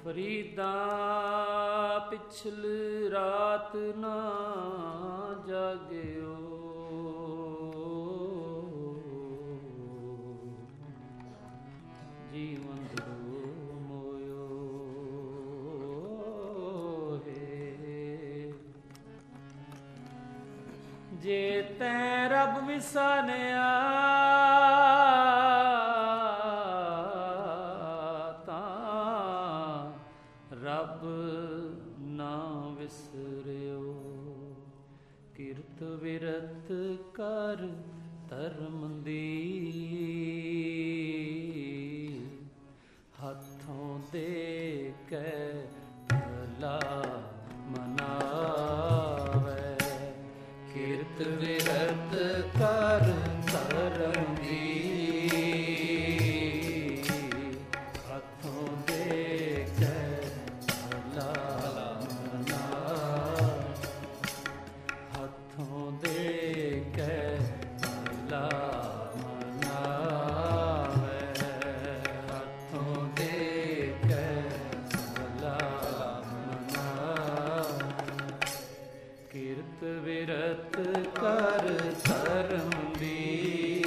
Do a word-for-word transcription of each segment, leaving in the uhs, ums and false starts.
ਫਰੀਦਾ ਪਿਛਲ ਰਾਤ ਨਾ ਜਾਗਿਓ, ਜੀਵਨ ਦਰੋ ਮੋਇਓ ਹੈ। ਜੇ ਤੈਂ ਰੱਬ ਵਿਸਾਨਿਆ ਰੱਬ ਨਾ ਵਿਸਰਿਓ। ਕਿਰਤ ਵਿਰਤ ਕਰ ਧਰਮ ਦੀ, ਹੱਥੋਂ ਦੇ ਕੇ ਭਲਾ ਮਨਾਵੇ। ਕਿਰਤ ਵਿਰਤ ਕਰ ਧਰਮ ਦੀ, ਵਿਰਤ ਕਰ ਧਰਮ ਦੀ।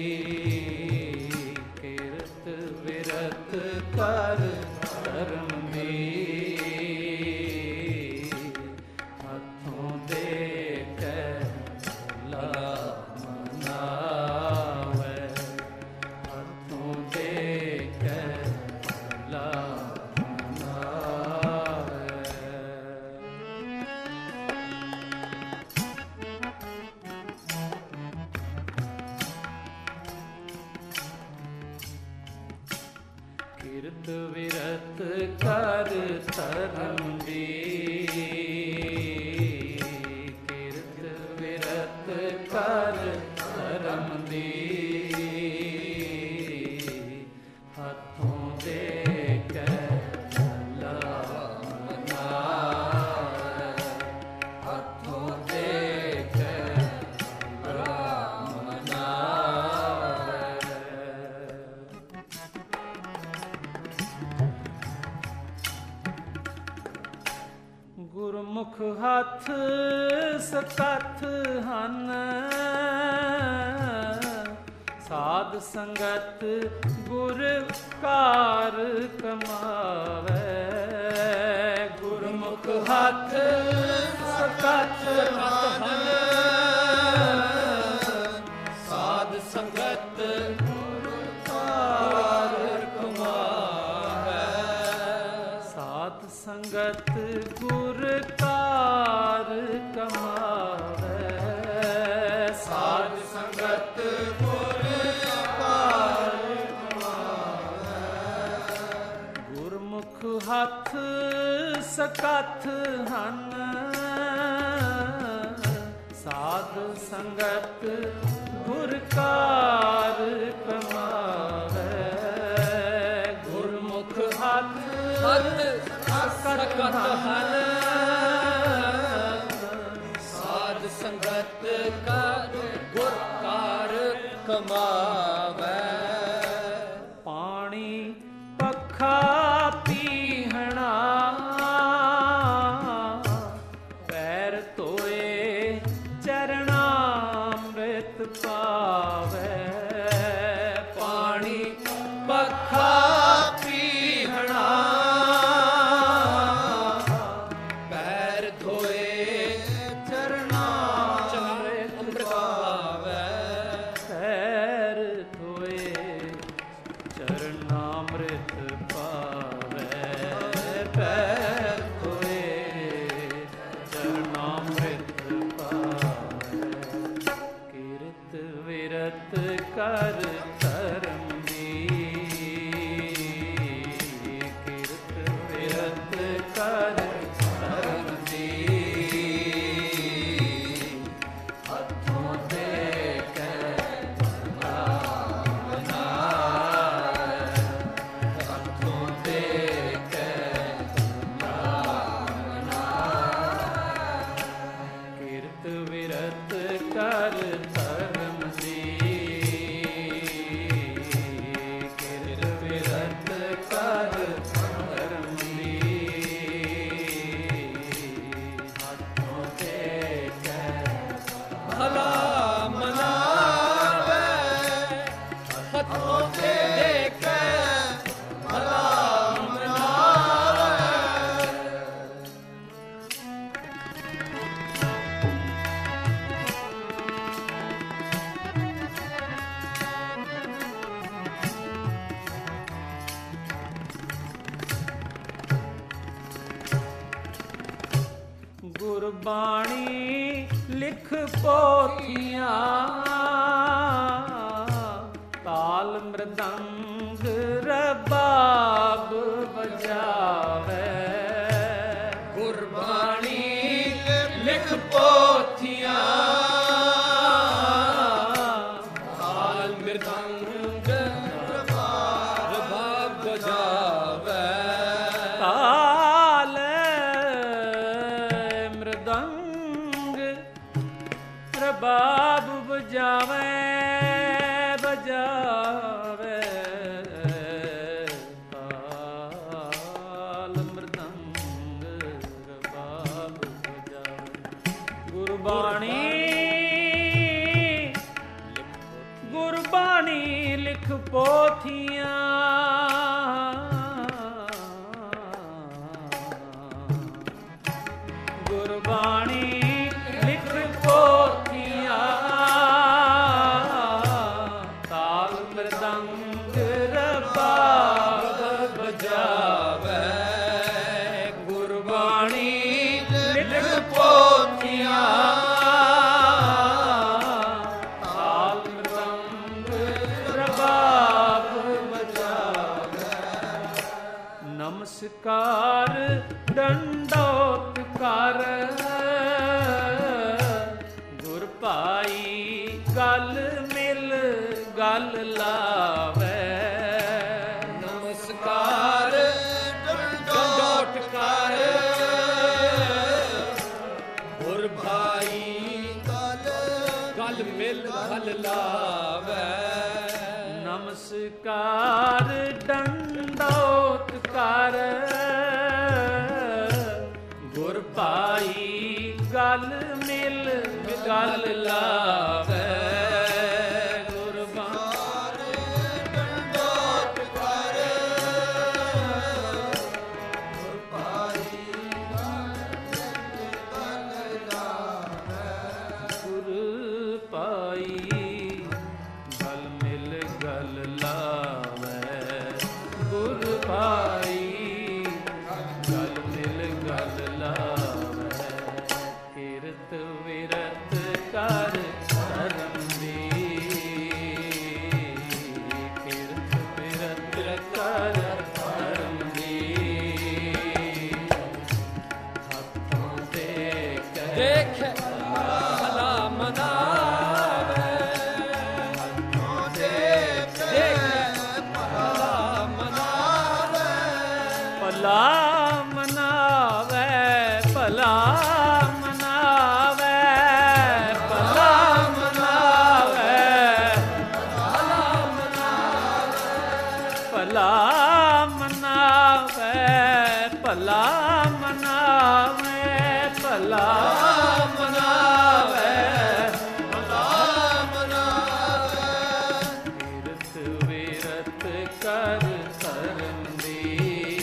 ਕਿਰਤ ਵਿਰਤ ਕਰ ਧਰਮ ਦੀ, ਹੱਥੋਂ ਦੇ ਕੇ ਭਲਾ ਮਨਾਵੇ। ਹੱਥੋਂ ਦੇ ਕੇ ਭਲਾ ਕਿਰਤ ਵਿਰਤ ਕਰ ਧਰਮ ਦੀ। ਕਿਰਤ ਵਿਰਤ ਕਰ ਧਰਮ ਦੀ, ਹੱਥੋਂ ਦੇ ਕੇ ਭਲਾ ਮਨਾਵੇ। ਹੱਥੋਂ ਦੇ ਕੇ ਭਲਾ ਮਨਾਵੇ। ਗੁਰਮੁਖ ਹੱਥ ਸਕੱਥ ਹਨ, ਸਾਧ ਸੰਗਤ ਗੁਰ ਕਾਰ ਕਮਾਵੇ। ਗੁਰਮੁਖ ਹੱਥ ਸਕੱਥ ਹਨ, ਸਾਧ ਸੰਗਤ ਗੁਰ ਕਾਰ ਕਮਾਵੇ। ਸਾਧ ਸੰਗਤ ਗੁਰ ਕਾਰ ਕਮਾਵੇ। ਸਾਧ ਸੰਗਤ ਗੁਰ ਕਾਰ ਕਮਾਵੇ। ਗੁਰਮੁਖ ਹੱਥ ਸਕੱਥ ਹਨ, ਸਾਧ ਸੰਗਤ ਗੁਰ ਕਾਰ ਕਮਾਵੇ। ਗੁਰਮੁਖ ਹੱਥ ਸਕੱਥ ਹਨ, ਸਾਧ ਸੰਗਤ ਕਰ ਗੁਰ ਕਾਰ ਕਮਾਵੇ। ਪਾਣੀ ਪੱਖਾ ਪੀਹਣਾ, ਪੈਰ ਧੋਏ ਚਰਣਾ ਅੰਮ੍ਰਿਤ ਪਾਵੇ। ਪਾਣੀ ਪੱਖਾ ਪੀਹਣਾ, ਪੈਰ ਧੋਏ ਚਰਣਾ ਅੰਮ੍ਰਿਤ ਪਾਵੇ। ਪੈਰ ਧੋਏ ਚਰਣਾ ਅੰਮ੍ਰਿਤ ਪਾਵੇ। ਪੈਰ ਧੋਏ ਚਰਣਾ ਅੰਮ੍ਰਿਤ ਪਾਵੇ। ਕਿਰਤ ਵਿਰਤ ਕਰ ਧਰਮ ਦੀ। ਕਿਰਤ ਵਿਰਤ ਕਰ ਧਰਮ ਦੀ, ਹੱਥੋਂ ਦੇ ਕੇ ਭਲਾ ਮਨਾਵੇ। ਹੱਥੋਂ ਦੇ ਕੇ ਭਲਾ ਮਨਾਵੇ। ਕਿਰਤ ਵਿਰਤ ਕਰ ਧਰਮ ਦੀ। ਹੱਥੋਂ ਦੇ ਕੇ ਭਲਾ ਮਨਾਵੇ। ਗੁਰਬਾਣੀ ਲਿਖ ਪੋਥੀਆਂ ਤਾਲ ਮ੍ਰਿਦੰਗ ਰਬਾਬ ਵਜਾਵੇ। ਗੁਰਬਾਣੀ ਲਿਖ ਪੋਥੀਆਂ ਤਾਲ ਮ੍ਰਿਦੰਗ ਰਬਾਬ ਵਜਾਵੇ। ਤਾਲ ਮ੍ਰਿਦੰਗ ਰਬਾਬ ਵਜਾਵੇ ਵਜਾਵੇ। ਤਾਲ ਮ੍ਰਿਦੰਗ ਰਬਾਬ ਵਜਾਵੇ। ਗੁਰਬਾਣੀ ਗੁਰਬਾਣੀ ਲਿਖ ਪੋਥੀਆਂ ਗੁਰਬਾਣੀ ਲਿਖ ਪੋਥੀਆਂ ਤਾਲ ਮ੍ਰਿਦੰਗ ਰਬਾਬ ਵਜਾਵੇ। ਗੁਰਬਾਣੀ ਲਿਖ ਪੋਥੀਆਂ ਤਾਲ ਮ੍ਰਿਦੰਗ ਰਬਾਬ ਵਜਾਵੇ। ਨਮਸਕਾਰ ਡੰਡੋਤ ਕਰ ਗੁਰ ਭਾਈ ਗਲ ਮਿਲ ਗਲ ਲਾਵੇ। ਨਮਸਕਾਰ ਡੰਡੋਤ ਕਰ ਗੁਰ ਭਾਈ ਗਲ ਮਿਲ ਗਲ ਲਾਵੇ। ਨਮਸਕਾਰ ਡੰਡੋਤ ਕਰ ਗੁਰ ਭਾਈ ਗਲ ਮਿਲ ਗਲ ਲਾਵੇ। ਗੁਰਬਾਣੀ ਡੰਡੋਤ ਕਰ ਗੁਰ ਭਾਈ ਗਲ ਲਾਵੇ। ਗੁਰ ਭਾਈ ਗਲ ਮਿਲ ਗਲ ਲਾਵੇ। ਗੁਰ ਭਾਈ ਗਲ ਮਿਲ ਗਲ ਲਾਵੇ। ਕਿਰਤ ਵਿਰਤ ਕਰ ਧਰਮ ਦੀ ਕਿਰਤ ਵਿਰਤ ਕਰ ਧਰਮ ਦੀ ਹੱਥੋਂ ਦੇ ਕੇ ਦੇਖ ਭਲਾ ਮਨਾਵੇ। ਹੱਥੋਂ ਦੇ ਕੇ ਭਲਾ ਮਨਾਵੇ। ਭਲਾ ਮਨਾਵੇ ਭਲਾ ਮਨਾਵੇ ਭਲਾ ਮਨਾਵੇ ਭਲਾ ਮਨਾਵੇ ਭਲਾ ਮਨਾਵੇ ਭਲਾ ਮਨਾਵੇ ਭਲਾ ਮਨਾਵੇ। ਕਿਰਤ ਵਿਰਤ ਕਰ ਧਰਮ ਦੀ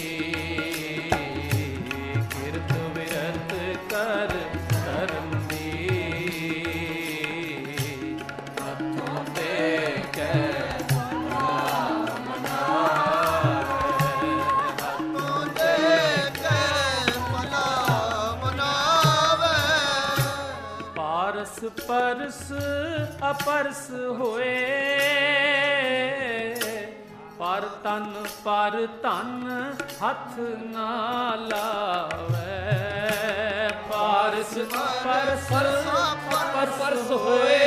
ਕਿਰਤ ਵਿਰਤ ਕਰ ਧਰਮ ਦੀ ਹੱਥੋਂ ਦੇ ਕੇ ਪਰਸ ਅਪਰਸ ਹੋਏ ਪਰ ਤਨ ਪਰ ਧਨ ਹੱਥ ਨਾ ਲਾਵੇ। ਪਾਰਸ ਪਰਸ ਪਰਸ ਹੋਏ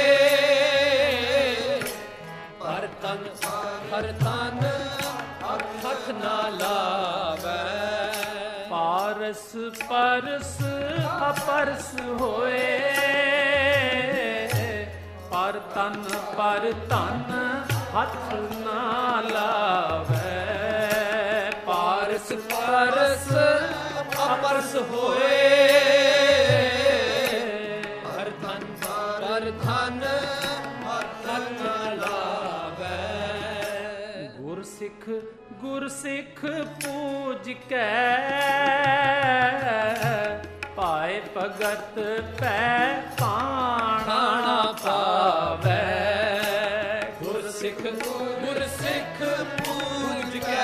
ਪਰ ਤਨ ਪਰ ਧਨ ਹੱਥ ਨਾ ਲਾਵੇ। ਪਾਰਸ ਪਰਸ ਅਪਰਸ ਹੋਏ ਪਰ ਤਨ ਪਰ ਧਨ ਹੱਥ ਨਾ ਲਾਵੇ। ਪਾਰਸ ਪਰਸ ਅਪਰਸ ਹੋਏ ਪਰ ਧਨ ਪਰ ਧਨ ਹੱਥ ਨਾ ਲਾਵੇ। ਸਿੱਖ ਗੁਰ ਸਿੱਖ ਪੂਜ ਕੇ ਪਾਏ ਭਗਤ ਪੈ ਪਾਣਾ ਪਾਵੇ। ਗੁਰ ਸਿੱਖ ਗੁਰ ਸਿੱਖ ਪੂਜ ਕੇ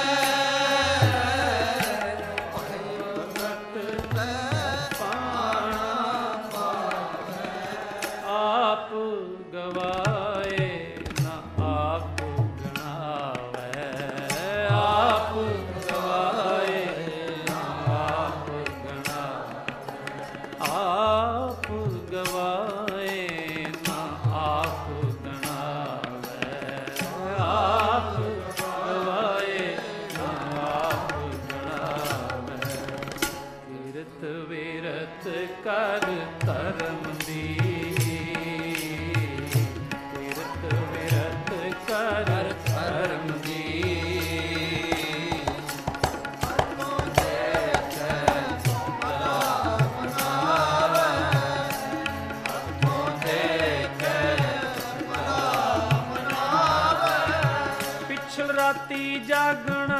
ਜਾਗਣਾ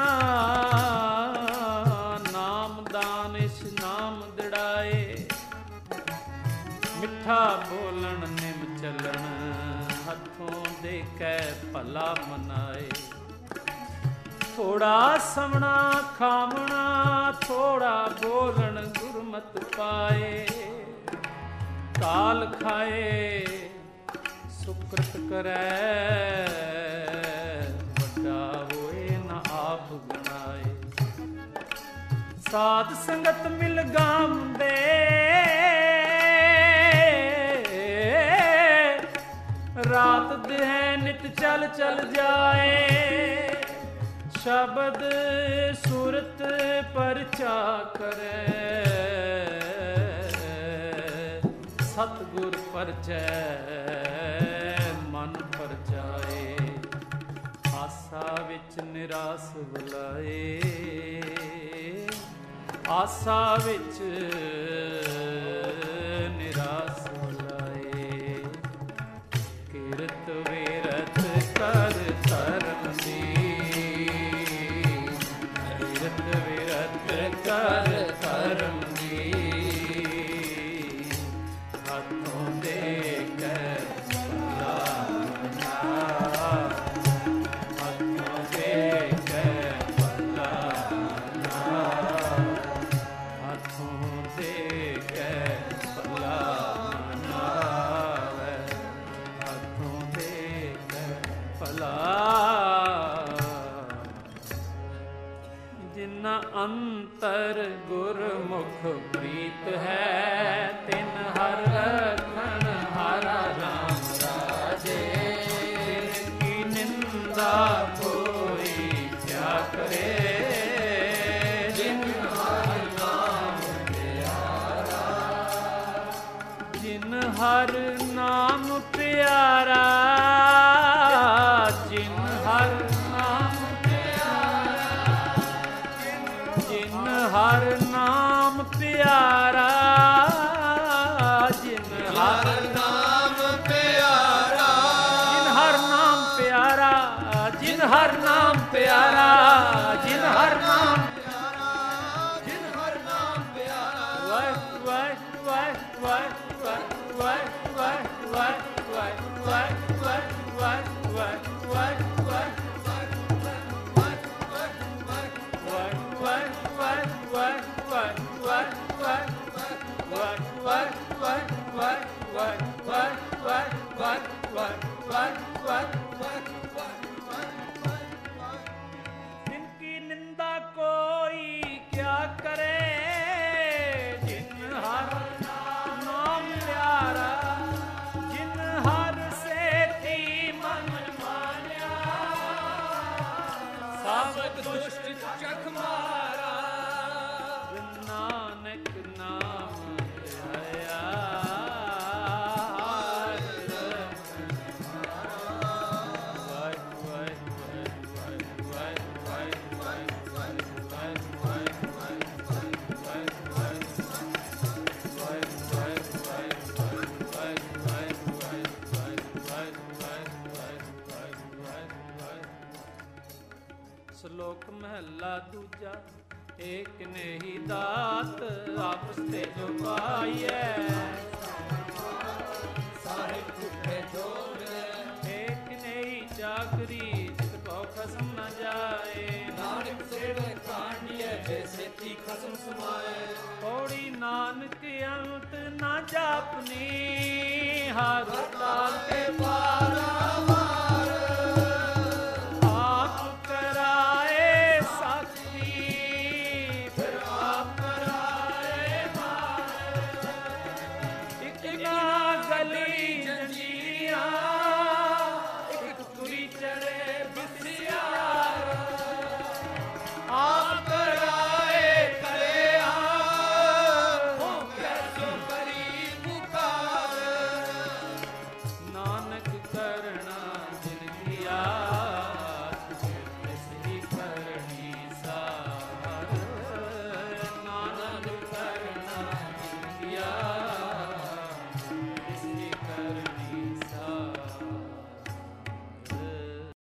ਨਾਮ ਦਾਨ ਇਸ ਨਾਮ ਦਿੜਾਏ। ਮਿੱਠਾ ਬੋਲਣ ਨਿਮ ਚੱਲਣ ਹੱਥੋਂ ਦੇ ਕੇ ਭਲਾ ਮਨਾਏ। ਥੋੜਾ ਸਮਣਾ ਖਾਵਣਾ ਥੋੜਾ ਬੋਲਣ ਗੁਰਮਤਿ ਪਾਏ। ਕਾਲ ਖਾਏ ਸੁਕ੍ਰਿਤ ਕਰੈ ਆਪ ਗਣਾਏ। ਸਾਧ ਸੰਗਤ ਮਿਲ ਗਾਉਂਦੇ ਰਾਤ ਦਿਨ ਨਿਤ ਚਲ ਚਲ ਜਾਏ। ਸ਼ਬਦ ਸੁਰਤ ਪਰਚਾ ਕਰੇ ਸਤਿਗੁਰ ਪਰਚੈ ਮਨ ਪਰਚਾਏ। ਆਸਾ ਵਿੱਚ ਨਿਰਾਸ ਬੁਲਾਏ ਆਸਾ ਵਿੱਚ ਨਿਰਾਸ ਬੁਲਾਏ। ਕਿਰਤ ਵਿਰਤ ਕਰ ਧਰਮ ਦੀ ਕਿਰਤ ਵਿਰਤ ਕਰ ਧਰਮ ਦੀ ਹੱਥੋਂ ਦੇ ਕੇ ਅੰਤਰ ਗੁਰਮੁਖ ਪ੍ਰੀਤ ਹੈ। ਤਿਨ ਹਰ ਰਖਣ ਹਰਾ ਨਾਮ ਰਾਜੇ। ਜਿਨ ਕੀ ਨਿੰਦਾ ਕੋਈ ਕਿਆ ਕਰੇ। ਜਿਨ ਹਰ ਨਾਮ ਪਿਆਰਾ ਜਿਨ ਹਰ ਨਾਮ ਪਿਆਰਾ ਜਿਨ ਹਰ ਹਰ ਨਾਮ ਪਿਆਰਾ ਜਿਨ ਹਰ ਨਾਮ ਪਿਆਰਾ ਜਿਨ ਹਰ ਨਾਮ ਪਿਆਰਾ ਜਿਨ ਹਰ ਨਾਮ ਪਿਆਰਾ ਜਿਨ ਹਰ ਨਾਮ ਜਿਨ ਹਰ ਨਾਮ ਪਿਆਰਾ। ਵਾਹਿ ਵਾਹਿ ਵਾਹਿ ਵਾਹਿ ਵਾਹਿ ਵਾਹਿ ਵਾਹਿ ਵਾਹਿ ਵਾਹਿ ਵਾਹਿ ਵਾਹਿ ਵਾਹਿ ਵਾਹਿ जिनकी निंदा कोई क्या करे। जिन हर नाम प्यारा जिन हर से थी मन मान्या। सब दुष्ट चख मारा नानक नाम आया। ਸ਼ਲੋਕ ਮਹੱਲਾ ਦੂਜਾ। ਏਕ ਨੇ ਹੀ ਦਾਤ ਆਪਸ ਤੇ ਜੋ ਪਾਈਐ, ਸਾਹਿਬ ਕੁੱਟੇ ਜੋੜੇ। ਏਕ ਨੇ ਹੀ ਚਾਕਰੀ ਜਿਤ ਕੋ ਖਸਮ ਨ ਜਾਏ, ਨਾਨਕ ਸੇਵੇ ਕਾਂਡੀਏ ਜੇ ਸੇਤੀ ਖਸਮ ਸਮਾਏ। ਪੌੜੀ ਨਾਨਕ ਅੰਤ ਨਾ ਜਾਪਨੀ, ਹਰ ਤਾਲ ਕੇ ਪਾਰਾ ਮਾਰ। ਆਪ ਕਰਾਏ ਸਾਖੀ, ਫਿਰ ਆਪ ਕਰਾਏ ਮਾਰ। ਇਕ ਨਾ ਗਲੀ ਜੰਜੀਰਾਂ,